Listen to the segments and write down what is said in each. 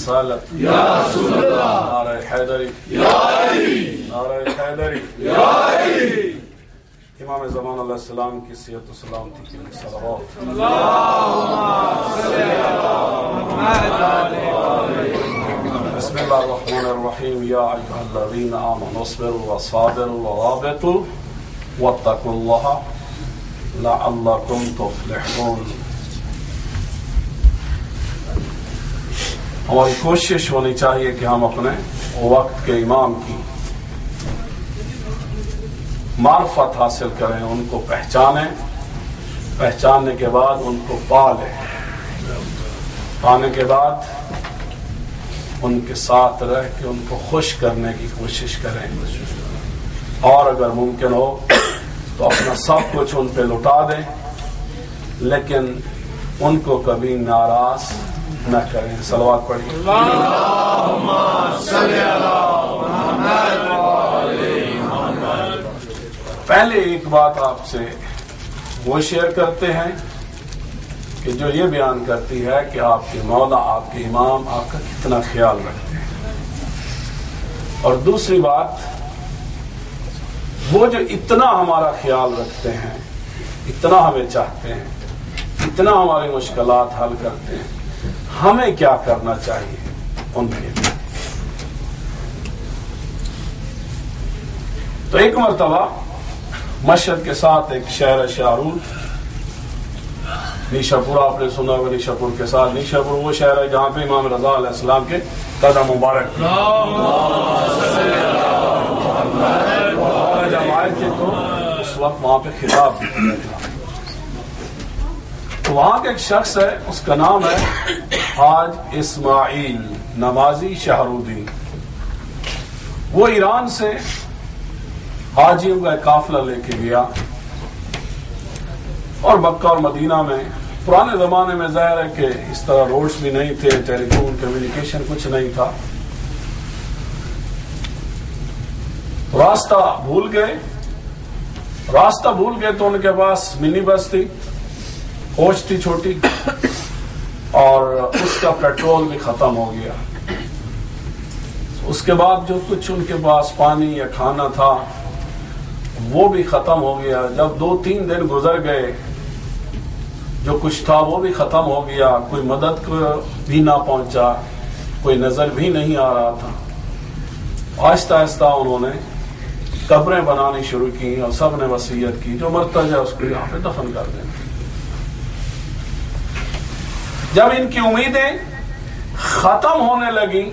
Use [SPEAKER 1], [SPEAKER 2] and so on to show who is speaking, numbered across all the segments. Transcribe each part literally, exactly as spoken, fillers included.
[SPEAKER 1] رسالت
[SPEAKER 2] یا رسول اللہ،
[SPEAKER 1] نعرہ حیدری
[SPEAKER 2] یا علی،
[SPEAKER 1] نعرہ حیدری
[SPEAKER 2] یا علی۔
[SPEAKER 1] امام زمان علیہ السلام کی صحت و سلامتی کے لیے صلوات۔ بسم اللہ الرحمن الرحیم۔ یا ایھا الذین آمنوا اصبروا وصابروا ورابطوا واتقوا اللہ لعلکم تفلحون۔ ہماری کوشش ہونی چاہیے کہ ہم اپنے وقت کے امام کی معرفت حاصل کریں، ان کو پہچانیں، پہچاننے کے بعد ان کو پالیں، پانے کے بعد ان کے ساتھ رہ کے ان کو خوش کرنے کی کوشش کریں، اور اگر ممکن ہو تو اپنا سب کچھ ان پہ لٹا دیں، لیکن ان کو کبھی ناراض نہ کریں۔ صلوات پڑھیں۔
[SPEAKER 2] اللہم صلی علی محمد وعلی محمد۔
[SPEAKER 1] پہلے ایک بات آپ سے وہ شیئر کرتے ہیں کہ جو یہ بیان کرتی ہے کہ آپ کے مولا، آپ کے امام آپ کا کتنا خیال رکھتے ہیں، اور دوسری بات وہ جو اتنا ہمارا خیال رکھتے ہیں، اتنا ہمیں چاہتے ہیں، اتنا ہماری مشکلات حل کرتے ہیں، ہمیں کیا کرنا چاہیے ان کے لیے۔ تو ایک مرتبہ مشہد کے ساتھ ایک شہر ہے شاہرول، نیشاپور، آپ نے سنا ہوگا نیشاپور کے ساتھ۔ نیشاپور وہ شہر ہے جہاں پہ امام رضا علیہ السلام کے قدم مبارک جب آئے تھے تو اس وقت وہاں پہ خطاب بھی تھا۔ تو وہاں کا ایک شخص ہے، اس کا نام ہے حاج اسماعیل نمازی شہرودی۔ وہ ایران سے حاجیوں کا ایک قافلہ لے کے گیا، اور مکہ اور مدینہ میں پرانے زمانے میں ظاہر ہے کہ اس طرح روڈز بھی نہیں تھے، ٹیلی فون کمیونیکیشن کچھ نہیں تھا، راستہ بھول گئے راستہ بھول گئے تو ان کے پاس منی بس تھی، کوچ تھی چھوٹی، اور اس کا پیٹرول بھی ختم ہو گیا۔ اس کے بعد جو کچھ ان کے پاس پانی یا کھانا تھا وہ بھی ختم ہو گیا۔ جب دو تین دن گزر گئے، جو کچھ تھا وہ بھی ختم ہو گیا، کوئی مدد بھی نہ پہنچا، کوئی نظر بھی نہیں آ رہا تھا۔ آہستہ آہستہ انہوں نے قبریں بنانی شروع کی، اور سب نے وصیت کی جو مرتا جائے اس کو یہاں پہ دفن کر دیں۔ جب ان کی امیدیں ختم ہونے لگی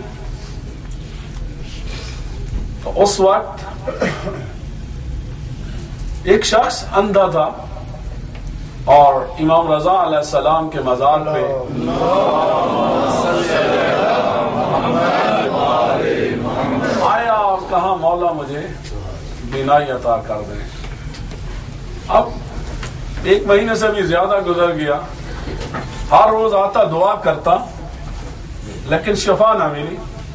[SPEAKER 1] تو اس وقت ایک شخص اندھا تھا، اور امام رضا علیہ السلام کے مزار پہ آیا اور کہا مولا مجھے بینائی عطا کر دیں۔ اب ایک مہینے سے بھی زیادہ گزر گیا، ہر روز آتا دعا کرتا لیکن شفا نہ ملی۔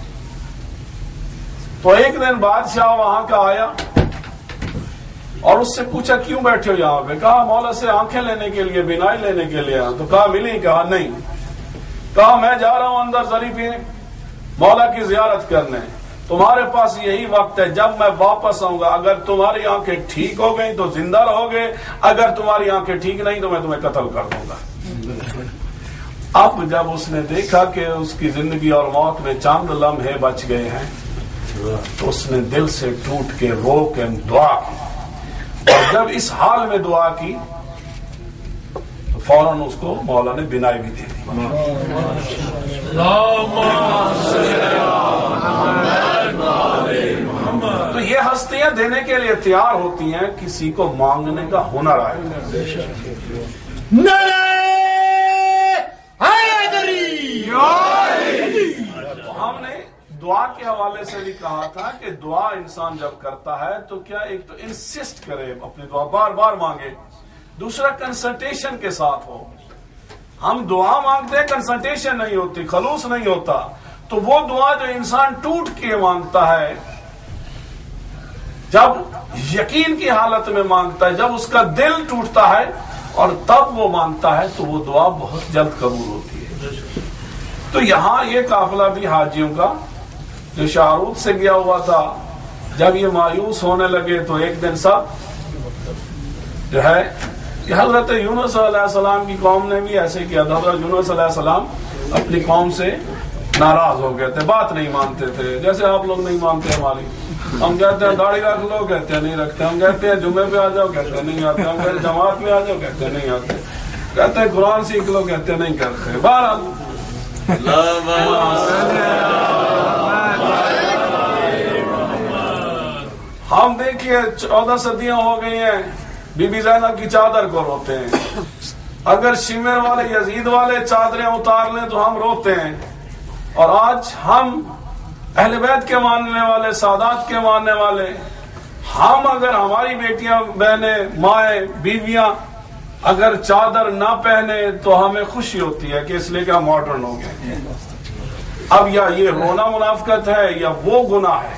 [SPEAKER 1] تو ایک دن بادشاہ وہاں کا آیا اور اس سے پوچھا کیوں بیٹھے ہو یہاں پہ؟ کہا مولا سے آنکھیں لینے کے لیے، بینائی لینے کے لیے۔ تو کہا ملی؟ کہا نہیں۔ کہا میں جا رہا ہوں اندر ظریفی مولا کی زیارت کرنے، تمہارے پاس یہی وقت ہے، جب میں واپس آؤں گا اگر تمہاری آنکھیں ٹھیک ہو گئی تو زندہ رہو گے، اگر تمہاری آنکھیں ٹھیک نہیں تو میں تمہیں قتل کر دوں گا۔ اب جب اس نے دیکھا کہ اس کی زندگی اور موت میں چند لمحے بچ گئے ہیں تو اس نے دل سے ٹوٹ کے رو کے دعا کی، اور جب اس حال میں دعا کی تو فوراً اس کو مولا نے بینائی بھی دے دی۔ تو یہ ہستیاں دینے کے لیے تیار ہوتی ہیں، کسی کو مانگنے کا ہنر آئے۔ ہم نے دعا کے حوالے سے بھی کہا تھا کہ دعا انسان جب کرتا ہے تو کیا ایک تو انسسٹ کرے، اپنی دعا بار بار مانگے، دوسرا کنسنٹریشن کے ساتھ ہو۔ ہم دعا مانگتے کنسنٹریشن نہیں ہوتی، خلوص نہیں ہوتا، تو وہ دعا جو انسان ٹوٹ کے مانگتا ہے، جب یقین کی حالت میں مانگتا ہے، جب اس کا دل ٹوٹتا ہے اور تب وہ مانگتا ہے تو وہ دعا بہت جلد قبول ہوتی ہے۔ تو یہاں یہ قافلہ بھی حاجیوں کا جو شاہروت سے گیا ہوا تھا، جب یہ مایوس ہونے لگے تو ایک دن سب جو ہے کہ حضرت یونس علیہ السلام کی قوم نے بھی ایسے کیا تھا. حضرت یونس علیہ السلام اپنی قوم سے ناراض ہو گئے تھے، بات نہیں مانتے تھے، جیسے آپ لوگ نہیں مانتے ہماری. ہم کہتے ہیں داڑھی رکھ لو، کہتے ہیں نہیں رکھتے. ہم کہتے ہیں جمعے پہ آ جاؤ، کہتے ہیں نہیں آتے. ہم کہتے ہیں جماعت میں آ جاؤ، کہتے ہیں نہیں آتے. کہتے ہیں قرآن سیکھ لو، کہتے ہیں نہیں کرتے. بہرحال ہم دیکھیے چودہ صدیاں ہو گئی ہیں، بی بی زینب کی چادر کو روتے ہیں. اگر شمر والے یزید والے چادریں اتار لیں تو ہم روتے ہیں. اور آج ہم اہل بیت کے ماننے والے، سادات کے ماننے والے، ہم اگر ہماری بیٹیاں، بہنیں، مائیں، بیویاں اگر چادر نہ پہنے تو ہمیں خوشی ہوتی ہے کہ اس لیے کہ ہم ماڈرن ہو گئے. اب یا یہ رونا منافقت ہے یا وہ گناہ ہے.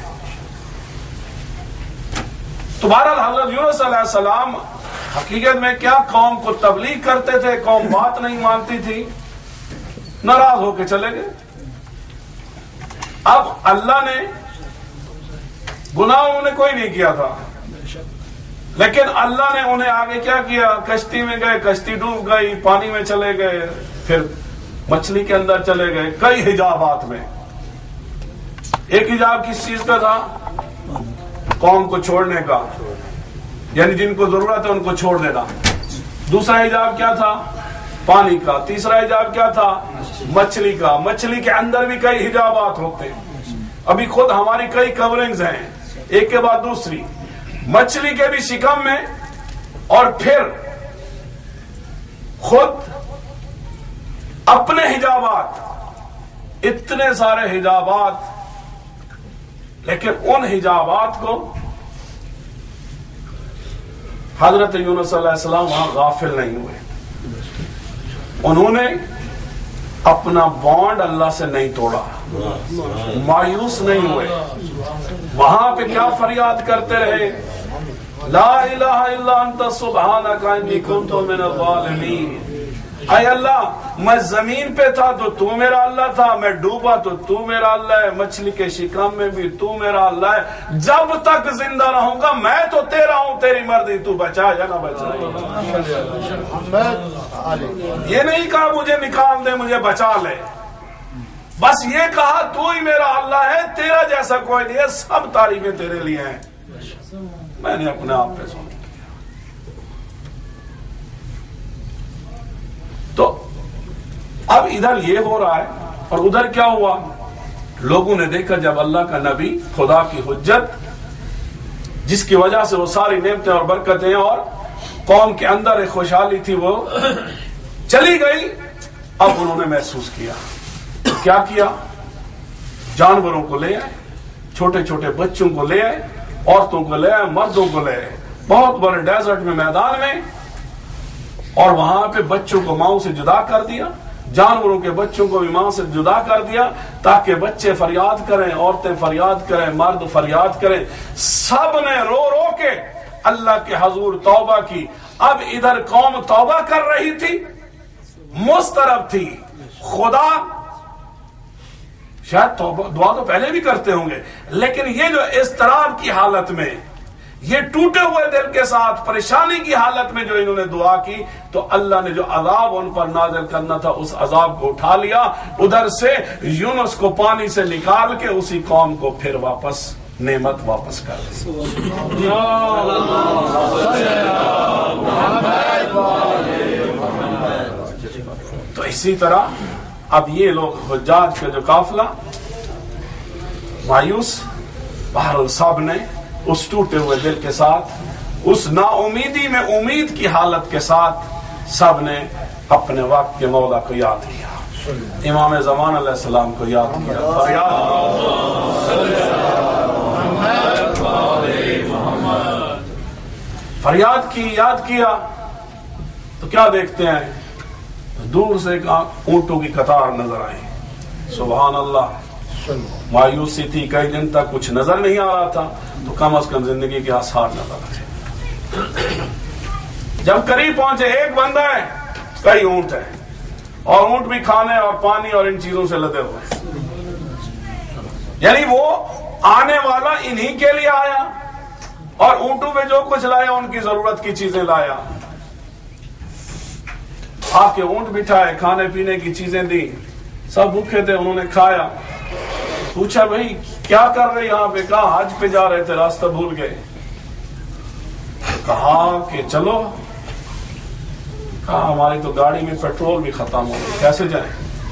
[SPEAKER 1] تو بہرحال حضرت یونس علیہ السلام حقیقت میں کیا قوم کو تبلیغ کرتے تھے، قوم بات نہیں مانتی تھی، ناراض ہو کے چلے گئے. اب اللہ نے گناہ انہوں نے کوئی نہیں کیا تھا، لیکن اللہ نے انہیں آگے کیا کیا، کشتی میں گئے، کشتی ڈوب گئی، پانی میں چلے گئے، پھر مچھلی کے اندر چلے گئے. کئی حجابات میں ایک حجاب کس چیز کا تھا؟ قوم کو چھوڑنے کا، یعنی جن کو ضرورت ہے ان کو چھوڑ دینا. دوسرا حجاب کیا تھا؟ پانی کا. تیسرا حجاب کیا تھا؟ مچھلی کا. مچھلی کے اندر بھی کئی حجابات ہوتے ہیں. ابھی خود ہماری کئی کورنگز ہیں ایک کے بعد دوسری، مچھلی کے بھی شکم میں، اور پھر خود اپنے حجابات، اتنے سارے حجابات. لیکن ان حجابات کو حضرت یونس علیہ السلام وہاں غافل نہیں ہوئے. انہوں نے اپنا بانڈ اللہ سے نہیں توڑا، مایوس نہیں ہوئے. وہاں پہ کیا فریاد کرتے رہے، لا الہ الا انت سبحانک انی کنت من الظالمین. اے اللہ میں زمین پہ تھا تو تو میرا اللہ تھا، میں ڈوبا تو تو میرا اللہ ہے، مچھلی کے شکم میں بھی تو میرا اللہ ہے. جب تک زندہ رہوں گا میں تو تیرا ہوں، تیری مرضی، تو بچا یا نہ بچا. یہ نہیں کہا مجھے نکال دے، مجھے بچا لے، بس یہ کہا تو ہی میرا اللہ ہے، تیرا جیسا کوئی نہیں ہے، سب تعریفیں تیرے لیے ہیں. میں نے اپنے آپ پہ سن. تو اب ادھر یہ ہو رہا ہے اور ادھر کیا ہوا، لوگوں نے دیکھا جب اللہ کا نبی، خدا کی حجت، جس کی وجہ سے وہ ساری نعمتیں اور برکتیں اور قوم کے اندر ایک خوشحالی تھی وہ چلی گئی. اب انہوں نے محسوس کیا. کیا کیا؟ جانوروں کو لے آئے، چھوٹے چھوٹے بچوں کو لے آئے، عورتوں کو لے آئے، مردوں کو لے آئے، بہت بڑے ڈیزرٹ میں، میدان میں، اور وہاں پہ بچوں کو ماؤں سے جدا کر دیا، جانوروں کے بچوں کو بھی ماں سے جدا کر دیا، تاکہ بچے فریاد کریں، عورتیں فریاد کریں، مرد فریاد کریں. سب نے رو رو کے اللہ کے حضور توبہ کی. اب ادھر قوم توبہ کر رہی تھی، مسترب تھی. خدا شاید توبہ دعا تو پہلے بھی کرتے ہوں گے، لیکن یہ جو اضطراب کی حالت میں، یہ ٹوٹے ہوئے دل کے ساتھ پریشانی کی حالت میں جو انہوں نے دعا کی، تو اللہ نے جو عذاب ان پر نازل کرنا تھا اس عذاب کو اٹھا لیا. ادھر سے یونس کو پانی سے نکال کے اسی قوم کو پھر واپس نعمت واپس کر دی. تو اسی طرح اب یہ لوگ حجاج کا جو قافلہ مایوس، بہرحال سب نے اس ٹوٹے ہوئے دل کے ساتھ، اس نا امیدی میں امید کی حالت کے ساتھ، سب نے اپنے وقت کے مولا کو یاد کیا، امام زمان علیہ السلام کو یاد کیا. فریاد کی، یاد کیا. تو کیا دیکھتے ہیں، دور سے اونٹوں کی قطار نظر آئی. سبحان اللہ. مایوسی تھی، کئی دن تک کچھ نظر نہیں آ رہا تھا، تو کم از کم زندگی کے آثار نظر آئے. جب قریب پہنچے، ایک بندہ ہے، کئی اونٹ ہیں. اور اونٹ بھی کھانے اور پانی اور ان چیزوں سے لدے ہوئے. یعنی وہ آنے والا انہی کے لیے آیا اور اونٹوں میں جو کچھ لایا ان کی ضرورت کی چیزیں لایا. آ کے اونٹ بٹھائے, کھانے پینے کی چیزیں دی, سب بھوکے تھے, انہوں نے کھایا. پوچھا بھائی کیا کر رہے یہاں پہ؟ کہا حج پہ جا رہے تھے, راستہ بھول گئے. کہا کہ چلو. کہا ہماری تو گاڑی میں پیٹرول بھی ختم ہو گیا, کیسے جائیں؟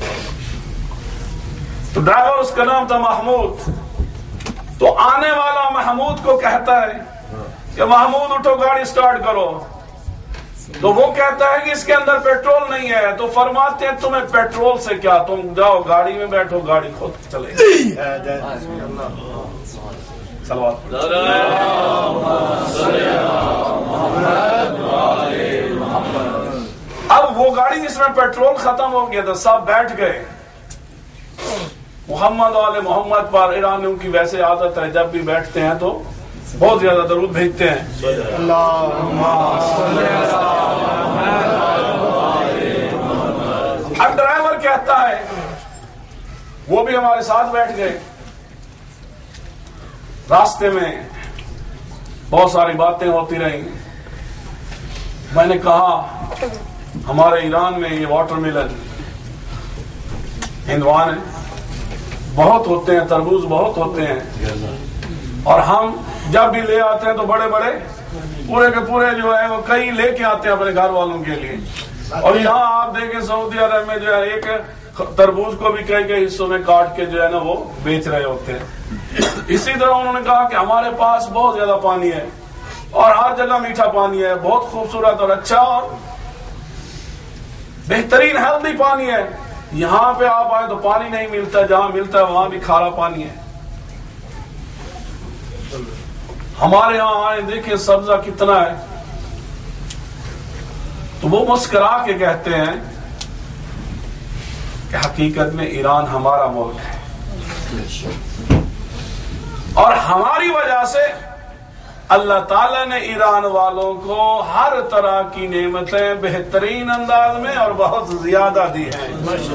[SPEAKER 1] تو ڈرائیور, اس کا نام تھا محمود, تو آنے والا محمود کو کہتا ہے کہ محمود اٹھو گاڑی سٹارٹ کرو. تو وہ کہتا ہے کہ اس کے اندر پیٹرول نہیں ہے. تو فرماتے ہیں تمہیں پیٹرول سے کیا, تم جاؤ گاڑی میں بیٹھو, گاڑی خود چلے گی. صلوات. اب وہ گاڑی جس میں پیٹرول ختم ہو گیا تھا, سب بیٹھ گئے. محمد والے محمد پر ایرانیوں کی ویسے عادت ہے, جب بھی بیٹھتے ہیں تو بہت زیادہ درود بھیجتے ہیں. اب ڈرائیور کہتا ہے, وہ بھی ہمارے ساتھ بیٹھ گئے. راستے میں بہت ساری باتیں ہوتی رہیں. میں نے کہا ہمارے ایران میں یہ واٹر ملن ہندوان ہے, بہت ہوتے ہیں, تربوز بہت ہوتے ہیں, اور ہم جب بھی لے آتے ہیں تو بڑے بڑے پورے کے پورے جو ہے وہ کئی لے کے آتے ہیں اپنے گھر والوں کے لیے. اور یہاں آپ دیکھیں سعودی عرب میں جو ہے ایک تربوز کو بھی کئی کئی حصوں میں کاٹ کے جو ہے نا وہ بیچ رہے ہوتے ہیں. اسی طرح انہوں نے کہا کہ ہمارے پاس بہت زیادہ پانی ہے اور ہر جگہ میٹھا پانی ہے, بہت خوبصورت اور اچھا اور بہترین ہیلدی پانی ہے. یہاں پہ آپ آئے تو پانی نہیں ملتا, جہاں ملتا ہے وہاں بھی کھارا پانی ہے. ہمارے یہاں آئے دیکھیں سبزہ کتنا ہے. تو وہ مسکرا کے کہتے ہیں کہ حقیقت میں ایران ہمارا ملک ہے اور ہماری وجہ سے اللہ تعالیٰ نے ایران والوں کو ہر طرح کی نعمتیں بہترین انداز میں اور بہت زیادہ دی ہیں.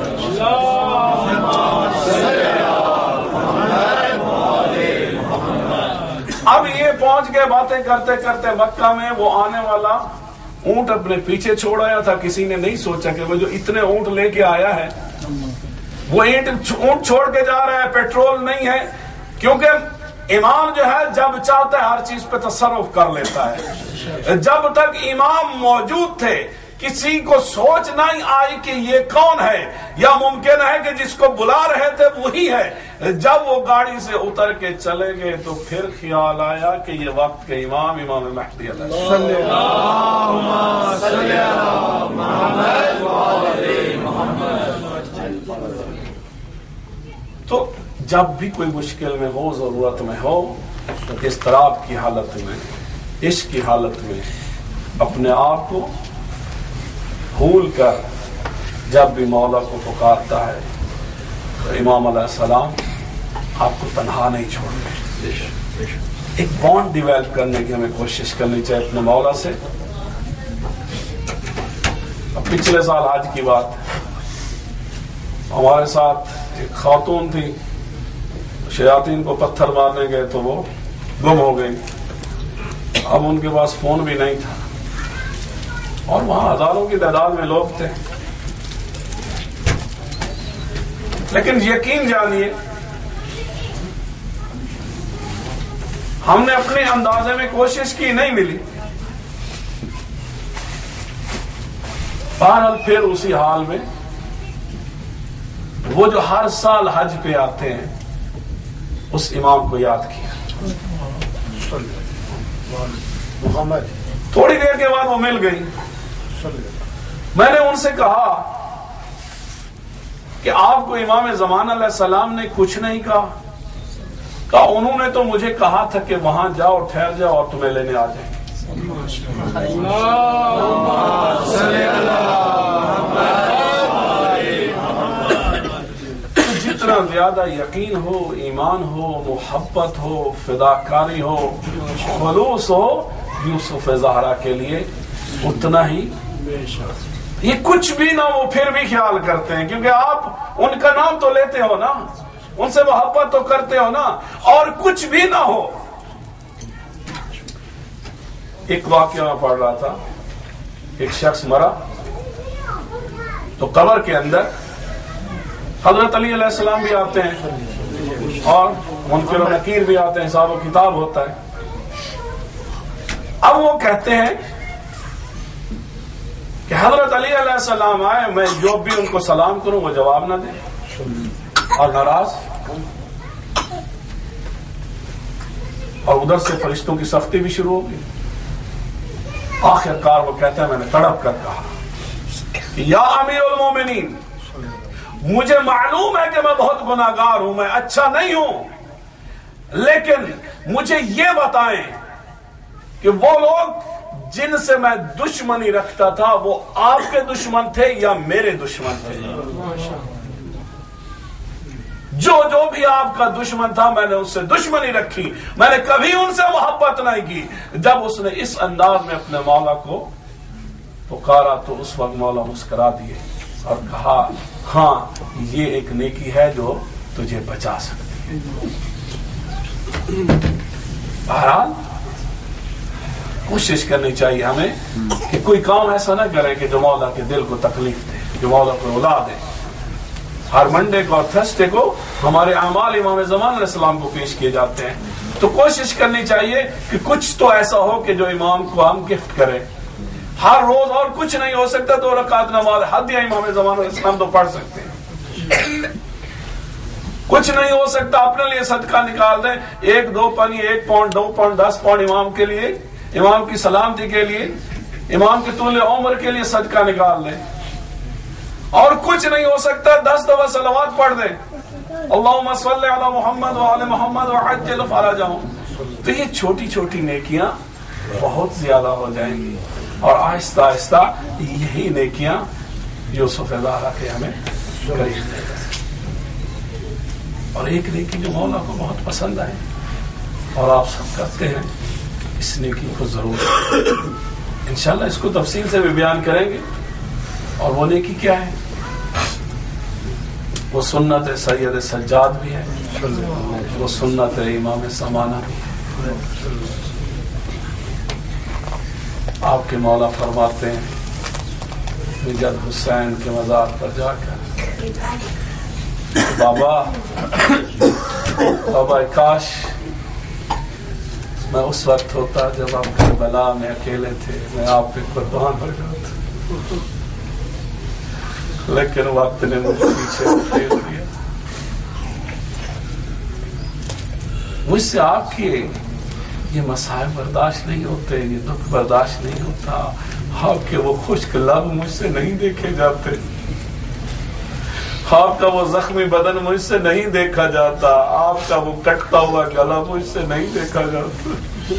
[SPEAKER 1] اب یہ پہنچ گئے باتیں کرتے کرتے مکہ میں. وہ آنے والا اونٹ اپنے پیچھے چھوڑ آیا تھا. کسی نے نہیں سوچا کہ وہ جو اتنے اونٹ لے کے آیا ہے وہ اونٹ چھوڑ کے جا رہا ہے, پیٹرول نہیں ہے. کیونکہ امام جو ہے جب چاہتا ہے ہر چیز پہ تصرف کر لیتا ہے. جب تک امام موجود تھے کسی کو سوچ نہیں آئی کہ یہ کون ہے, یا ممکن ہے کہ جس کو بلا رہے تھے وہی ہے. جب وہ گاڑی سے اتر کے چلے گئے تو پھر خیال آیا کہ یہ وقت کے امام امام مہدی علیہ تو جب بھی کوئی مشکل میں ہو, ضرورت میں ہو, اضطراب کی حالت میں, عشق کی حالت میں اپنے آپ کو بھول کر جب بھی مولا کو پکارتا ہے تو امام علیہ السلام آپ کو تنہا نہیں چھوڑتے. ایک بانڈ ڈیویلپ کرنے کی ہمیں کوشش کرنی چاہیے اپنے مولا سے. اب پچھلے سال حج کی بات, ہمارے ساتھ ایک خاتون تھی, شیاطین کو پتھر مارنے گئے تو وہ گم ہو گئی. اب ان کے پاس فون بھی نہیں تھا اور وہاں ہزاروں کی تعداد میں لوگ تھے. لیکن یقین جانیے ہم نے اپنے اندازے میں کوشش کی, نہیں ملی. بہرحال پھر اسی حال میں وہ جو ہر سال حج پہ آتے ہیں اس امام کو یاد کیا. تھوڑی دیر کے بعد وہ مل گئی. میں نے ان سے کہا کہ آپ کو امام زمان علیہ السلام نے کچھ نہیں کہا؟ کہا انہوں نے تو مجھے کہا تھا کہ وہاں جاؤ, ٹھہر جاؤ اور تمہیں لینے آ جائیں. جتنا زیادہ یقین ہو, ایمان ہو, محبت ہو, فداکاری ہو, خلوص ہو یوسف زہرا کے لیے, اتنا ہی یہ کچھ بھی نہ وہ پھر بھی خیال کرتے ہیں، کیونکہ آپ ان کا نام تو لیتے ہو نا، ان سے محبت تو کرتے ہو نا، اور کچھ بھی نہ ہو۔ ایک واقعہ میں پڑھ رہا تھا، ایک شخص مرا تو قبر کے اندر حضرت علی علیہ السلام بھی آتے ہیں اور منکر و نکیر بھی آتے ہیں، حساب و کتاب ہوتا ہے۔ اب وہ کہتے ہیں کہ حضرت علی علیہ السلام آئے، میں جو بھی ان کو سلام کروں وہ جواب نہ دیں اور ناراض، اور ادھر سے فرشتوں کی سختی بھی شروع ہو گئی۔ آخر کار وہ کہتا ہے، میں نے تڑپ کر کہا یا امیر المومنین، مجھے معلوم ہے کہ میں بہت گناہگار ہوں، میں اچھا نہیں ہوں، لیکن مجھے یہ بتائیں کہ وہ لوگ جن سے میں دشمنی رکھتا تھا وہ آپ کے دشمن تھے یا میرے دشمن تھے؟ جو جو بھی آپ کا دشمن تھا میں نے اس سے دشمنی رکھی، میں نے کبھی ان سے محبت نہیں کی۔ جب اس نے اس انداز میں اپنے مولا کو پکارا تو اس وقت مولا مسکرا دیے اور کہا، ہاں یہ ایک نیکی ہے جو تجھے بچا سکتی ہے۔ بہرحال کوشش کرنی چاہیے ہمیں کہ کوئی کام ایسا نہ کرے کہ جو مولا کے دل کو تکلیف دے، جو مولا کو رلا دے۔ ہر منڈے کو اور تھرسڈے کو ہمارے اعمال امام زمان علیہ السلام کو پیش کیے جاتے ہیں، تو کوشش کرنی چاہیے کہ کچھ تو ایسا ہو کہ جو امام کو ہم گفٹ کریں۔ ہر روز اور کچھ نہیں ہو سکتا، دو رکعت نماز حد یا امام زمان علیہ السلام تو پڑھ سکتے ہیں۔ کچھ نہیں ہو سکتا، اپنے لیے صدقہ نکال دیں، ایک دو پنی، ایک پاؤنڈ، دو پاؤنڈ، دس پاؤنڈ امام کے لیے، امام کی سلامتی کے لیے، امام کے طول عمر کے لیے صدقہ نکال دیں۔ اور کچھ نہیں ہو سکتا، دس دفعہ صلوات پڑھ دیں، اللہم صلی علی محمد وعلی محمد وعجل فرجہم۔ تو یہ چھوٹی چھوٹی نیکیاں بہت زیادہ ہو جائیں گی، اور آہستہ آہستہ یہی نیکیاں یوسف زہرا کے ہمیں قریب لے جائیں۔ اور ایک نیکی جو مولا کو بہت پسند ہے اور آپ سب کرتے ہیں، اس نیکی کو ضرور انشاءاللہ اس کو تفصیل سے بھی بیان کریں گے۔ اور وہ نیکی کیا ہے؟ وہ سنت سید سجاد بھی ہے، وہ سنت امام سمانہ بھی ہے۔ آپ کے مولا فرماتے ہیں جد حسین کے مزار پر جا کر، بابا بابا کاش میں اس وقت ہوتا جب آپ کربلا میں اکیلے تھے، میں آپ پہ قربان ہو جاتا، لیکن وقت نے مجھے پیچھے پھیر دیا۔ مجھ سے آپ کے یہ مسائل برداشت نہیں ہوتے، یہ دکھ برداشت نہیں ہوتا، آپ کے وہ خشک لب مجھ سے نہیں دیکھے جاتے، آپ کا وہ زخمی بدن مجھ سے نہیں دیکھا جاتا، آپ کا وہ کٹتا ہوا گلا مجھ سے نہیں دیکھا جاتا۔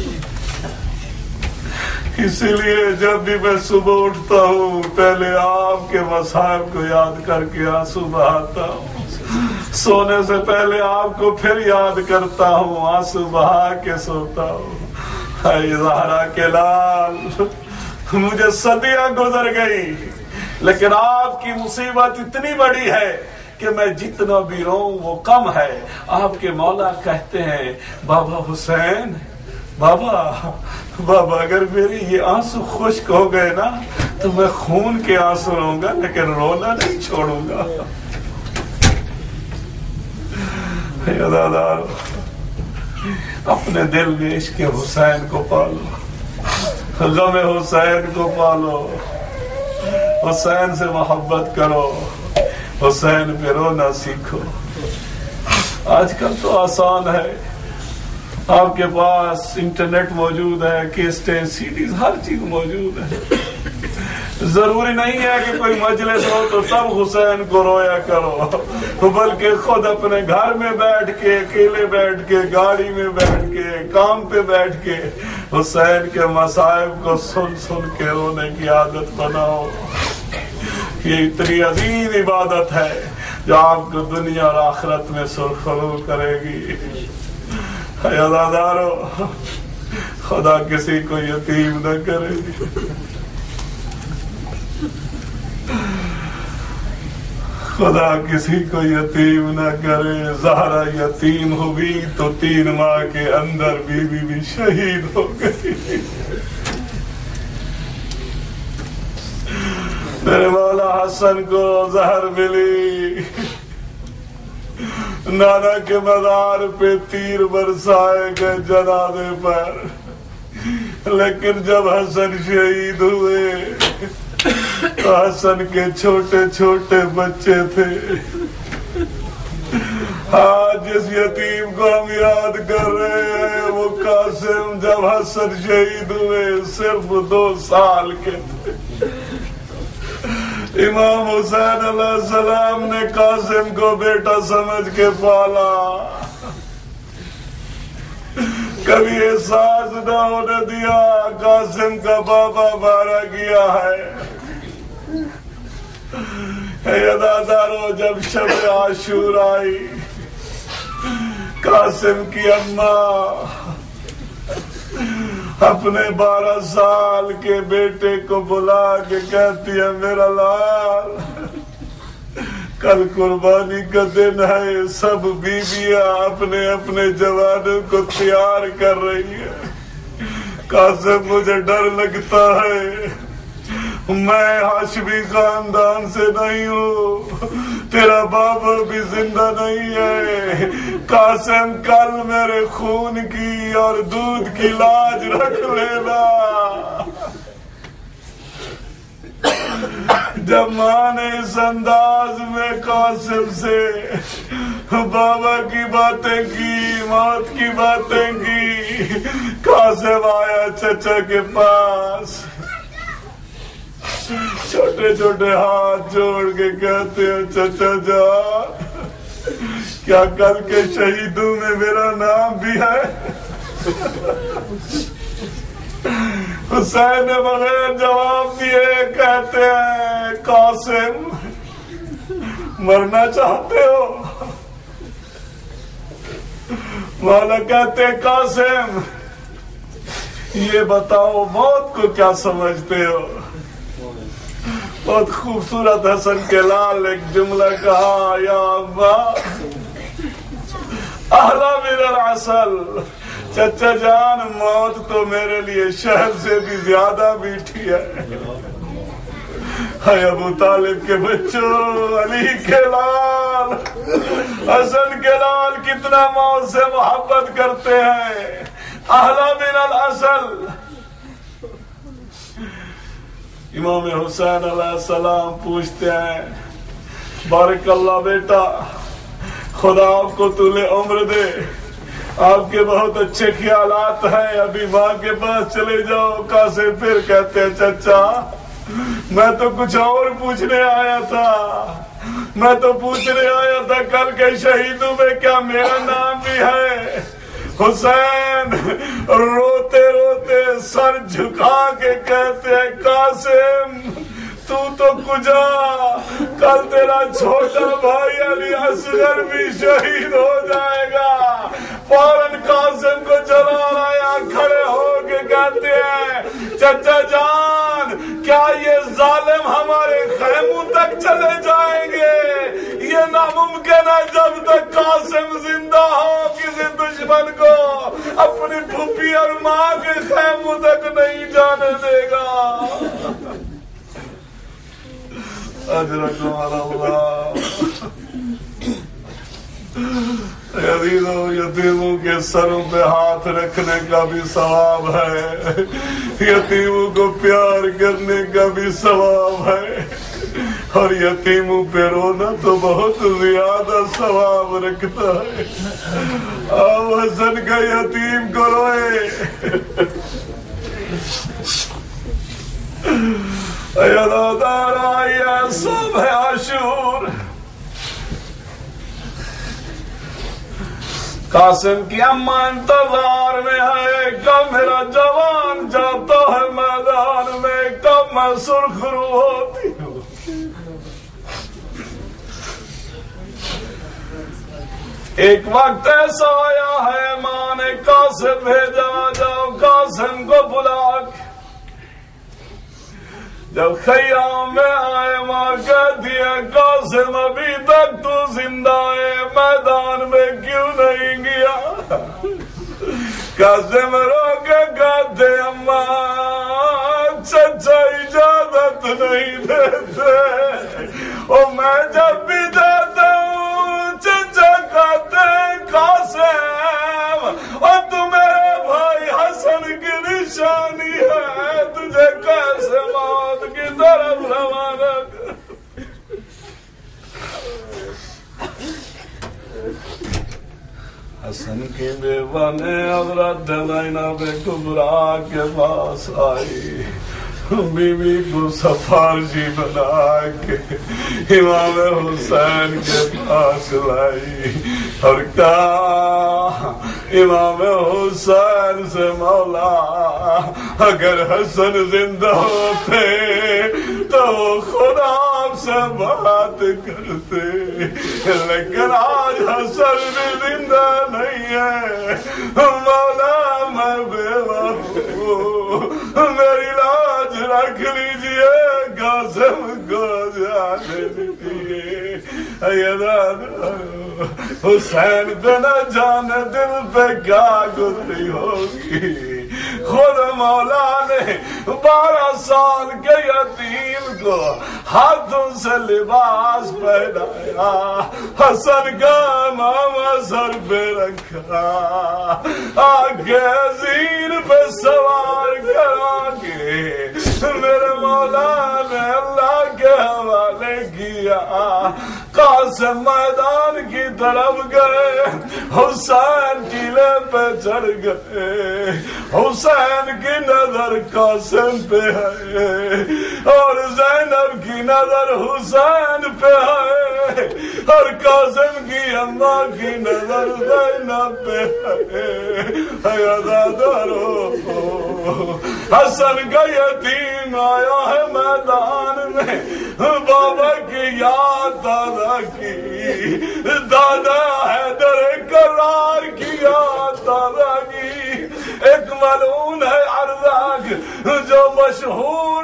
[SPEAKER 1] اسی لیے جب بھی میں صبح اٹھتا ہوں پہلے آپ کے مصائب کو یاد کر کے آنسو بہاتا ہوں، سونے سے پہلے آپ کو پھر یاد کرتا ہوں، آنسو بہا کے سوتا ہوں۔ اے زہرا کے لال، مجھے صدیاں گزر گئی لیکن آپ کی مصیبت اتنی بڑی ہے کہ میں جتنا بھی روں وہ کم ہے۔ آپ کے مولا کہتے ہیں، بابا حسین، بابا بابا اگر میری یہ آنسو خشک ہو گئے نا تو میں خون کے آنسو روں گا لیکن رونا نہیں چھوڑوں گا۔ یادادار، اپنے دل میں عشق حسین کو پالو، غم حسین کو پالو، حسین سے محبت کرو، حسین پہ رونا سیکھو۔ آج کل تو آسان ہے، آپ کے پاس انٹرنیٹ موجود ہے، کیسٹیں، سی ڈیز، ہر چیز موجود ہے۔ ضروری نہیں ہے کہ کوئی مجلس ہو تو سب حسین کو رویا کرو، بلکہ خود اپنے گھر میں بیٹھ کے، اکیلے بیٹھ کے، گاڑی میں بیٹھ کے، کام پہ بیٹھ کے حسین کے مصائب کو سن سن کے رونے کی عادت بناؤ۔ یہ اتنی عظیم عبادت ہے جو آپ کو دنیا اور آخرت میں سرخرو کرے گی۔ عزادارو، خدا کسی کو یتیم نہ کرے گی۔ خدا کسی کو یتیم نہ کرے. زہرا یتیم ہوئی تو تین ماہ کے اندر بیوی بھی شہید ہو گئی. میرے مولا حسن کو زہر ملی, نانا کے مزار پہ تیر برسائے گئے جنازے پر, لیکن جب حسن شہید ہوئے تو حسن کے چھوٹے چھوٹے بچے تھے. آج جس یتیم کو ہم یاد کر رہے ہیں وہ قاسم جب حسن شہید ہوئے صرف دو سال کے تھے. امام حسین علیہ السلام نے قاسم کو بیٹا سمجھ کے پالا, کبھی احساس نہ ہونے دیا قاسم کا بابا مارا گیا ہے. یادارو جب شب عاشور آئی, قاسم کی اماں اپنے بارہ سال کے بیٹے کو بلا کے کہتی ہے میرا لال کل قربانی کا دن ہے, سب بیویاں اپنے اپنے جوانوں کو تیار کر رہی ہے. قاسم مجھے ڈر لگتا ہے, میں ہاشمی خاندان سے نہیں ہوں, تیرا بابا بھی زندہ نہیں ہے. قاسم کل میرے خون کی اور دودھ کی لاج رکھ لینا. جب ماں نے اس انداز میں قاسم سے بابا کی باتیں کی, موت کی باتیں کی, قاسم آیا چچا کے پاس, چھوٹے چھوٹے ہاتھ جوڑ کے کہتے ہیں چچا جان کیا کل کے شہیدوں میں میرا نام بھی ہے؟ حسین نے بغیر جواب دیے کہتے ہیں قاسم مرنا چاہتے ہو؟ مولا کہتے ہیں قاسم یہ بتاؤ موت کو کیا سمجھتے ہو؟ بہت خوبصورت حسن کے لال ایک جملہ کہا, یا ابا احلی من العسل, چچا جان موت تو میرے لیے شہد سے بھی زیادہ میٹھی ہے. ہے ابو طالب کے بچوں, علی کے لال, حسن کے لال کتنا موت سے محبت کرتے ہیں. احلی من العسل. امام حسین علیہ السلام پوچھتے ہیں بارک اللہ بیٹا خدا آپ کو طول عمر دے, آپ کے بہت اچھے خیالات ہیں, ابھی ماں کے پاس چلے جاؤ. قاسم پھر کہتے ہیں چچا میں تو کچھ اور پوچھنے آیا تھا, میں تو پوچھنے آیا تھا کل کے شہیدوں میں کیا میرا نام بھی ہے؟ حسین روتے روتے سر جھکا کے کہتے ہیں قاسم تو تو کجا, کل تیرا چھوٹا بھائی علی اصغر بھی شہید ہو جائے گا. فوراً قاسم کو چلا آیا, کھڑے ہو کے کہتے ہیں چچا جان کیا یہ ظالم ہمارے خیموں تک چلے جائیں گے؟ یہ ناممکن ہے جب تک قاسم زندہ ہو کسی دشمن کو اپنی پھوپھی اور ماں کے خیموں تک نہیں جانے دے گا. اجرکم اللہ. عزیزوں یتیموں کے سروں پہ ہاتھ رکھنے کا بھی ثواب ہے, یتیموں کو پیار کرنے کا بھی ثواب ہے, اور یتیموں پہ رونا تو بہت زیادہ ثواب رکھتا ہے. آؤ حسن کا یتیم کو روئے. یادار آیا صبح عاشور, قاسم کی اماں انتظار میں ہے کب میرا جوان جاتا ہے میدان میں, کب میں سرخ رو ہوتی ہوں. ایک وقت ایسا آیا ہے ماں نے قاسم بھیجا, جاؤ قاسم کو بلا کے جب خیام میں آئے ماں کہتی ہے قاسم ابھی تک تو زندہ ہے، میدان میں کیوں نہیں گیا؟ قاسم رو کے کہتے اماں چچا اجازت نہیں دیتے، اور میں جب بھی جاتا ہوں چچا کہتے قاسم اور تو میرے بھائی حسن کی نشانی ہے، تجھے کیسے موت کی طرف روانہ کر؟ حسن کی بیوہ نے حضرت زینب کبریٰ کے پاس آئی، بیوی کو سفارشی بنا کے امام حسین کے پاس لائی اور کہا امام حسین سے مولا اگر حسن زندہ ہوتے تو وہ خود آپ سے بات کرتے، لیکن آج حسن بھی زندہ نہیں ہے، مولا میں بیوہ ہوں، میری لاج رکھ لیجئے، قاسم کو جانے دیجئے۔ حسین پہ نہ جانے دل پہ کیا گزری ہوگی، خود مولا نے بارہ سال کے یتیم کو ہاتھوں سے لباس پہنایا، حسن کا ماما سر پہ رکھا، آگے زین پہ سوار کرا کے میرے مولا نے اللہ کے حوالے کیا۔ قاسم میدان کی طرف گئے، حسین ٹیلے پہ چڑھ گئے، حسین کی نظر قاسم پہ ہے اور زینب کی نظر حسین پہ ہے اور قاسم کی اماں کی نظر زینب پہ ہے۔ عزادارو حسن کا یتیم آیا ہے میدان میں، بابا کی یاد دادا کی، دادا حیدر کرار کی یاد دادا کی، ایک ملعون ہے ارزاق جو مشہور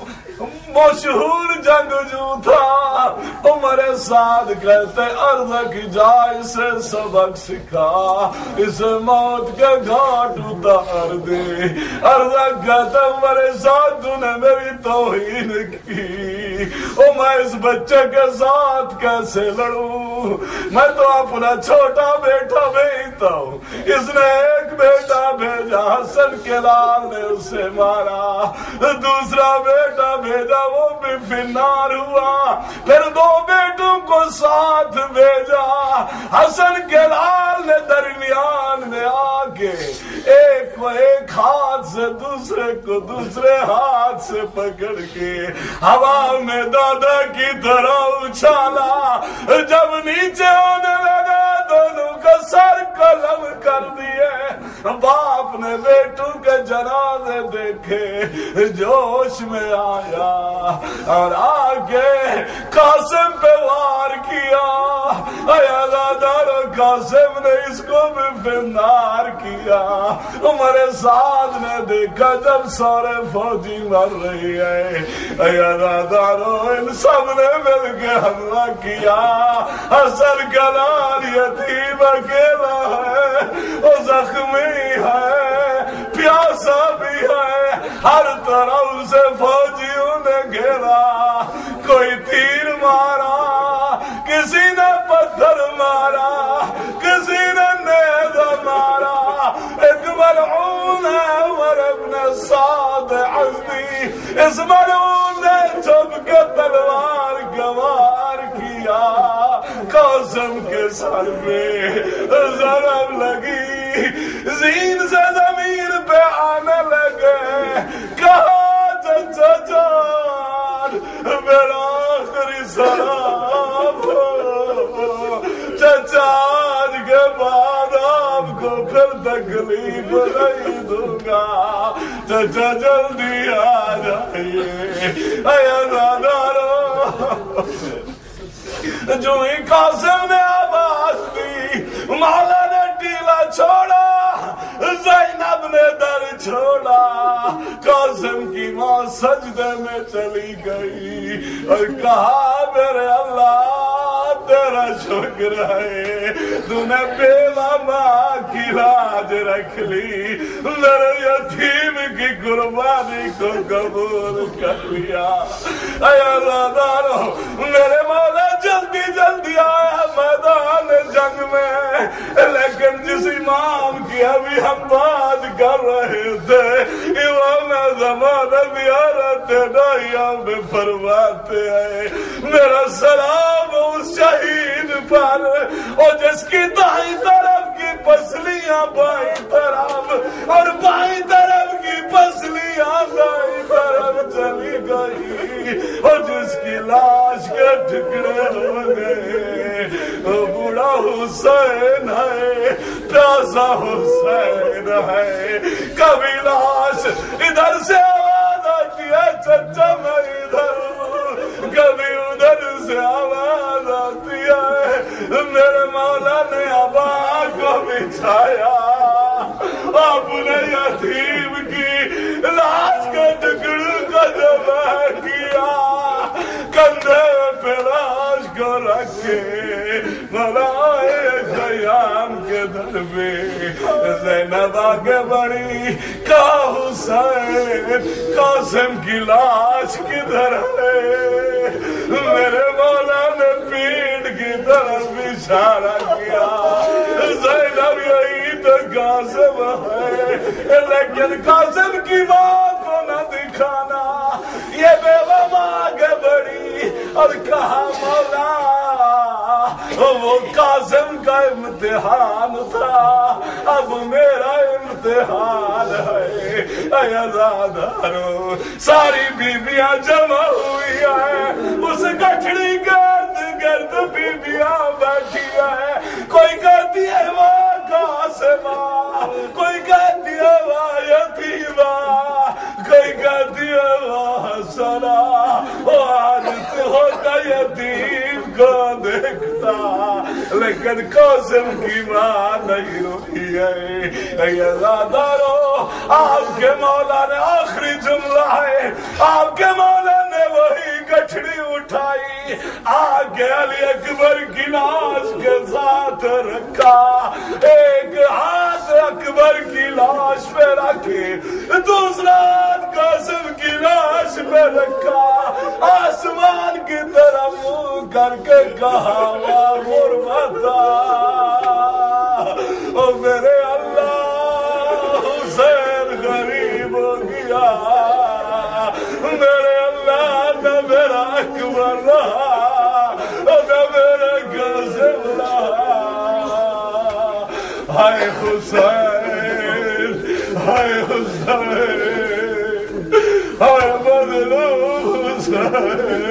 [SPEAKER 1] مشہور جنگجو تھا، عمر سعد کہتے ارزاق جا اسے سبق سکھا، اسے موت کے گھاٹ اتار دے۔ ارزاق کہتے عمر سعد تو نے میری توہین کی، او میں اس بچے کے ساتھ کیسے لڑوں، میں تو اپنا چھوٹا بیٹا بھیجتا ہوں، اس نے ایک بیٹا بھیجا حسن کے لال نے اسے مارا، دوسرا بیٹا بھیجا وہ بھی فنار ہوا، پھر دو بیٹوں کو ساتھ بھیجا، حسن کے لال نے درمیان میں آ کے ایک کو ایک ہاتھ سے دوسرے کو دوسرے ہاتھ سے پکڑ کے ہوا میں دادا کی طرح اچھالا، جب نیچے ہونے لگا دونوں کا سر قلم کر دیے، باپ نے بیٹوں کے جنازے دیکھے، جوش میں آیا اور آگے قاسم پہ وار کیا، عزادارو قاسم نے اس کو بھی فنار کیا۔ عمر سعد نے دیکھا جب سارے فوجی مر رہی ہے، عزادارو ان سب نے مل کے حملہ کیا، حسن کا لال یتیم اکیلا ہے، وہ زخمی ہے، پیاسا بھی ہے، ہر طرف سے فوجیوں نے گھیرا، کوئی تیر مارا، کسی نے پتھر مارا، کسی نے نیز مارا، ایک ملعون ہے عمر ابن سعد ازدی، اس ملعون نے چھپ کے تلوار گوار کیا، قاسم کے سر میں ضرب لگی، زین سے زمین پہ آنے لگے، کہا چچا جان میرا آخری سلام ہو، چچا آج کے بعد آپ کو پھر تکلیف نہیں دوں گا، چچا جلدی آ جائیے۔ اے عزادارو جو ہی قاسم نے آواز دی، مولا نے ٹیلا چھوڑا، زینب نے در چھوڑا قاسم کی ماں سجدے میں چلی گئی اور کہا میرے اللہ تیرا شکر ہے تو نے بیوہ ماں کی لاج رکھ لی میرے یتیم کی قربانی کو قبول کر لیا اے اللہ دارو میرے مولا جلدی جلدی آیا میدان جنگ میں لیکن جس امام کی ابھی ہم بات کر رہے تھے امام زمان زیارت دائیاں میں فرماتے ہیں میرا سلام اس شہید پر اور جس کی دائیں طرف کی پسلیاں بائیں طرف اور بائیں طرف کی پسلیاں دائیں طرف چلی گئی اور جس کی لاش کے ٹکڑے ہو گئے وہ بوڑھا حسین ہے پیاسا حسین ہے کبھی لاش ادھر سے آواز آتی ہے چچا میں ادھر ہوں کبھی ادھر سے آواز آتی ہے میرے مولا نے ابا کو بچھایا اپنے یتیم کی لاش کے ٹکڑوں کو جمع کیا کندھے پہ لاش کو رکھے ملائے خیام کے در میں زینب آگے بڑھی کہا حسین قاسم کی لاش کدھر ہے میرے مولا نے پیٹ کی طرف اشارہ کیا زینب یہی تو قاسم ہے لیکن قاسم کی ماں کو نہ دکھانا یہ بیوہ ماں آگے بڑھی اور کہا مولا وہ قاسم کا امتحان تھا اب میرا امتحان ہے اے عزادارو ساری بیویاں جمع ہوئی ہیں اس گٹھڑی گرد گرد بیویاں بیٹھی ہیں کوئی کہتی ہے وہ قاسمہ کوئی کہتی ہے وہ یتیمہ کوئی کہتی ہے وہ حسنہ وہ عادت ہوتا یتیم کو دیکھتا لیکن قاسم کی ماں نہیں روئی ہے اے عزادارو آپ کے مولا نے آخری جملہ ہے آپ کے مولا نے وہی گٹھڑی اٹھائی آگے علی اکبر کی لاش کے ساتھ رکھا ایک ہاتھ اکبر کی لاش پہ رکھے دوسرا ہاتھ قاسم کی لاش پہ رکھا آسمان کی طرف منہ کر کے کہا واہ غربتا او میرے اللہ حسین غریب ہو گیا میرے اللہ نہ میرا اکبر رہا نہ میرا قاسم رہا ہائے حسین ہائے حسین ہائے مظلوم حسین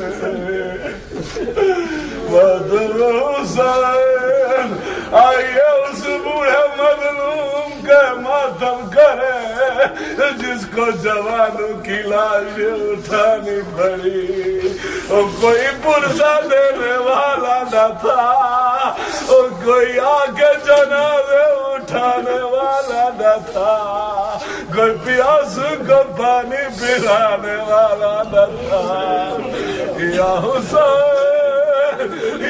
[SPEAKER 1] مظلوم حسین آئیے اس بوڑھے مظلوم کے ماتم کرے جس کو جوانوں کی لاش اٹھانی پڑی اور کوئی پرسہ دینے والا نہ تھا اور کوئی آگے جنازے اٹھانے والا نہ تھا کوئی پیاسوں کو پانی پلانے والا نہ تھا یا حسین